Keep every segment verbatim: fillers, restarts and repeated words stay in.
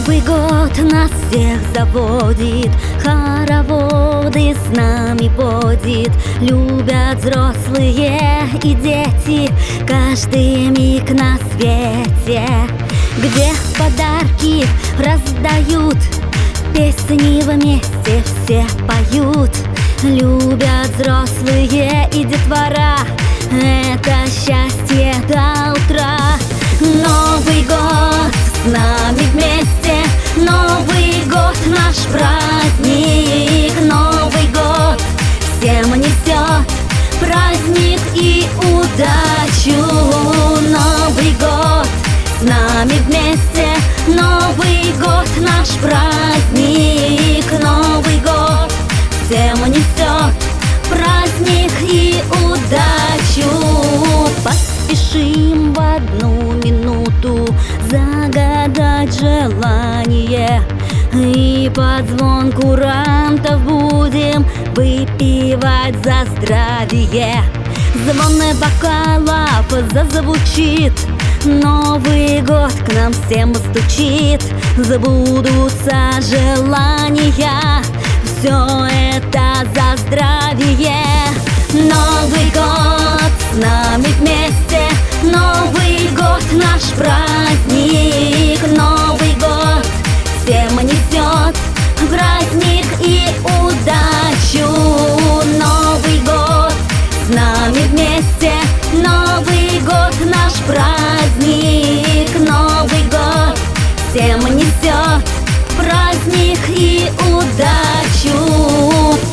Новый год нас всех заводит, хороводы с нами водит. Любят взрослые и дети каждый миг на свете, где подарки раздают, песни вместе все поют. Любят взрослые и детвора, это счастье до утра. Новый год с нами вместе, Новый год наш праздник. Новый год всем несет праздник и удачу. Новый год с нами вместе, Новый год наш праздник. Новый год всем несет праздник и удачу. Поспешим в одну минуту загадать желание, и под звон курантов будем выпивать за здравие. Звон бокалов зазвучит, Новый год к нам всем стучит. Сбудутся желания, все это за здравие. Новый год с нами вместе, Новый год наш праздник. Новый год всем несет праздник и удачу. Новый год с нами вместе, Новый год наш праздник. Новый год всем несет праздник и удачу.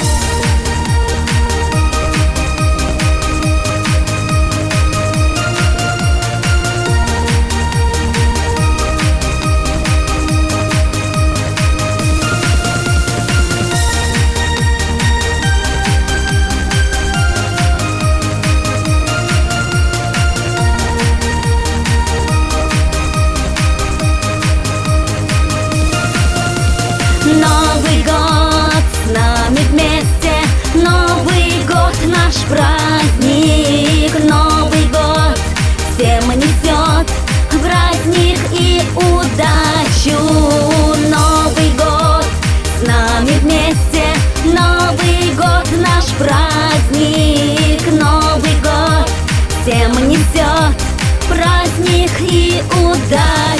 Новый год с нами вместе, Новый год наш праздник. Новый год всем несет праздник и удачу. Новый год с нами вместе, Новый год наш праздник. Новый год всем несет праздник и удачу.